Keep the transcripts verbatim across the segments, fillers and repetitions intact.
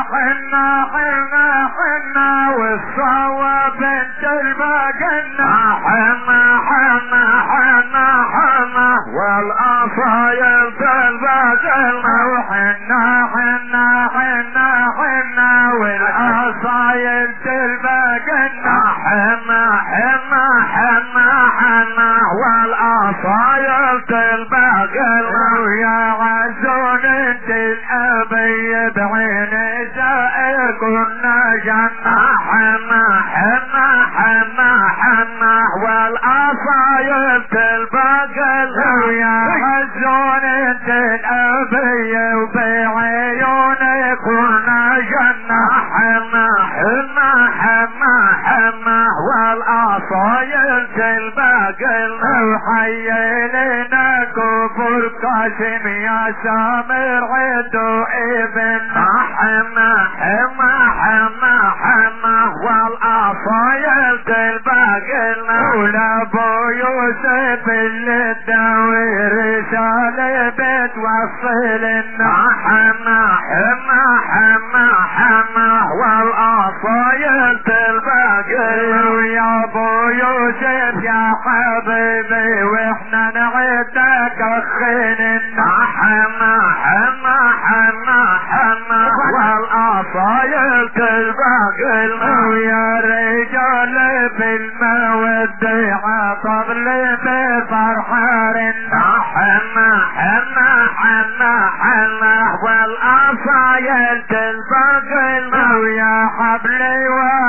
حنا حنا حنا والصواب بنت الباقنا حنا حنا حنا حنا والأصايل الباقنا وحنا حنا حنا حنا والأصايل الباقنا حنا حنا حنا حنا والأصايل الباقنا ويا عزون انت الأبي بعين سائر كنا جنة حنا حنا حنا حنا والأصايل الباقنا ويا عزون انت الأبي وبعيون كنا جنة حنا حنا حنا حنا والأصايل الباقنا وحيينا كبر قاسم يا سامر عدو ابن حما حما حما حما والأصايل الباقنا ولابو يوسف اللي تداوي رسالة بتوصلنا حما حما حما حما والأصايل الباقنا ويا ابو يوسف يا حبيبي واحنا نعدك اخينا حما حما حما حما والأصايل الباقنا ويا رجال بالمودة عطبل بفرحارنا حما حما حما حما والأصايل الباقنا ويا حبلي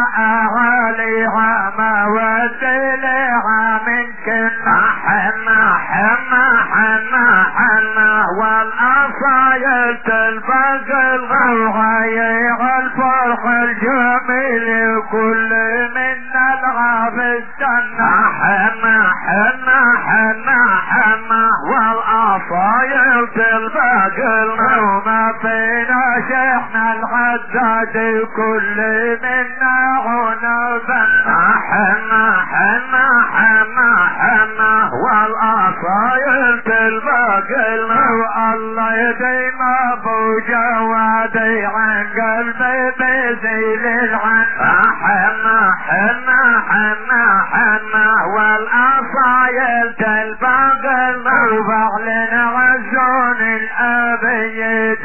وأعاليها مودة لها منكنا حما حما حما حما والأصايل الباقنا وهيع الفرح الجميل وكل منا الغاب استنى حما حما حما حما والأصايل الباقنا وما فينا شيخنا الحداد كل منا هنا بنا حما حما حما حما والأصايل الباقنا والله يديم ابو جوادي عن قلبي بزيل العن حما حما حما حما والأصايل الباقنا وبعلن غزون الأبية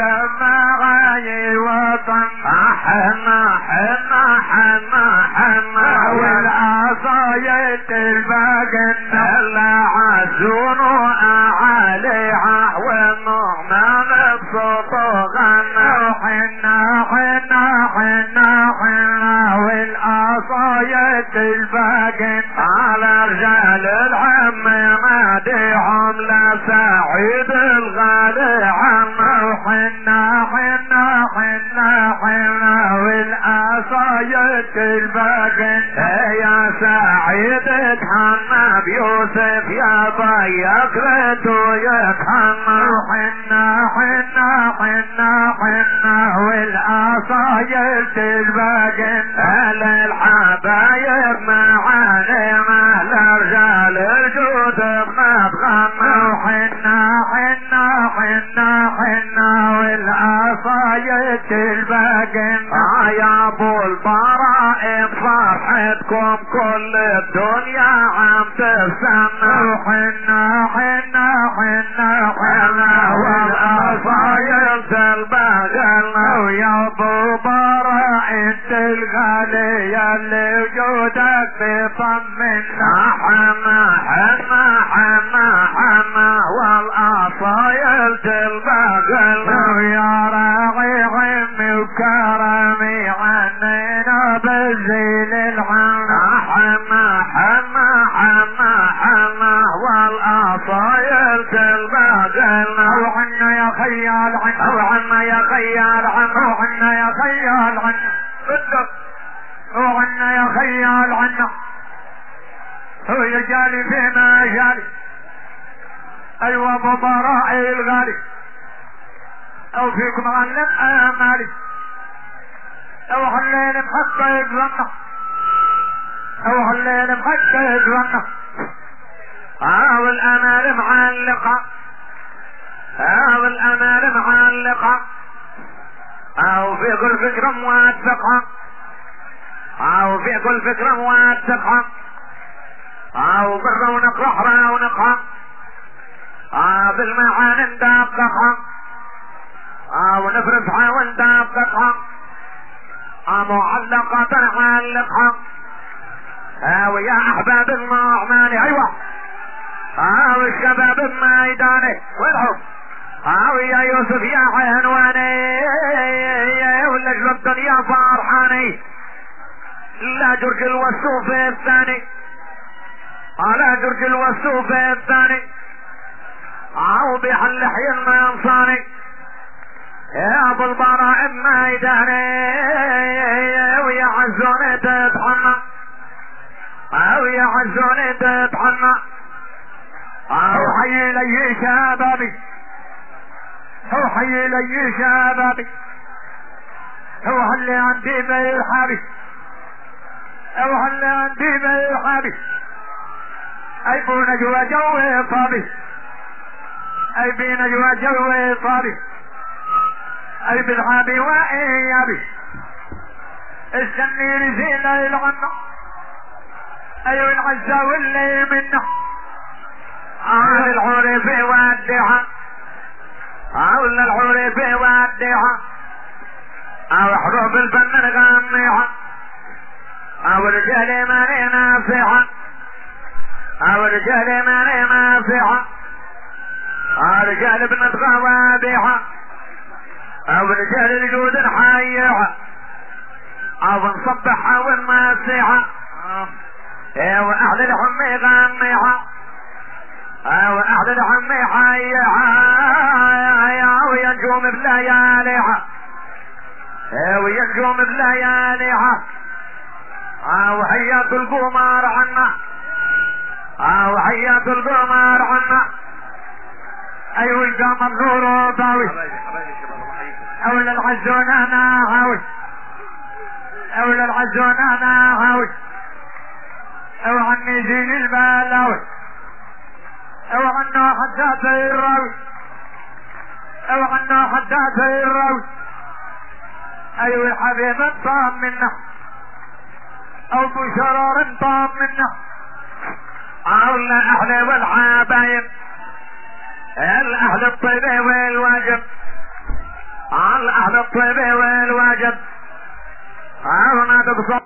السماعي وطن حما حما حما حما والأصايل الباقنا لا عزون وأعاليها والنعمان بصوتغنا حنا حنا حنا حنا والأصايل الباقنا على رجال العم مادحهم لا سعيد الغالي عم حنا حنا حنا حنا والأصايل الباقنا يا سعيد اتحنى بيوسف يا ضيق ريتو يتحنى حنا حنا حنا حنا والأصايل الباقنا للحبايب معاني مهل رجال الجود بنتغنى حنا حنا حنا حنا والأصايل الباقنا يا ابو البراء فرحتكم كل الدنيا عم تستنى حنا حنا حنا حنا والأصايل الباقنا ويا ابو براء انت الغالي اللي وجودك بيطمنا حما حما حما حما والأصايل الباقنا ويا راعي عمي وكرمي عنينا بالزيل العنا حما حما حما حما والأصايل الباقنا وعنا يا خيال عنا وعنا يا خيال عنا وعنا يا خيال عنا وعنا يا خيال عنا هو يجالي فيما يجالي ايوه ابو براء الغالي او فيكم علم امالي او خلينا محقق ظنه او خلينا محقق ظنه او الامال معلقه او الامال معلقه او في كل فكرة موثقة او في كل فكرة موثقة او بالرونق راح رونقها او بالمعاني ندققها او نفرسها وندققها او معلقة نعلقها او يا احباب النعمان ايوه او الشباب الميداني والحب او يا يوسف يا عنواني ولجل الدنيا فرحاني لا جرج الوسوف الثاني على جرج الوسوف الثاني او بحل حي المنصاني يا ابو البراء الميداني ويا عزوني تتحنى او يا عزوني تتحنى او حي لي شبابي او حي لي شبابي او هل عندي بالحبي او هل عندي بالحبي اي بو نجوى جوي طابي اي بي نجوى جوي طابي اي بالحبي وايابي استني رزيل الغنى اي العزة واللي منه اهل العرف ودعها اهل العرف ودعها او حروف الفن نغنيها او رجال ماني نافعها او رجال ماني نافعها او رجال بنت غوابيها او رجال الجود نحييها او نصبحها ونمسيها او اهل الحم يغنيها او اهل الحم يحييها وينجوم بلياليها وينجوم بلياليها او حياة القمر عنا او حياة القمر عنا ايوه انجام النور طاوي او للعزون انا هاوي او للعزون انا هاوي او عني زين البلاوي او عنه حداث الراوي او عنه حداث الراوي ايوه الحبيب انطام منه او بشرار انطام منه او الاهل والحبايب الاهل الطيب والواجب الاهل الطيب والواجب او ما تقصر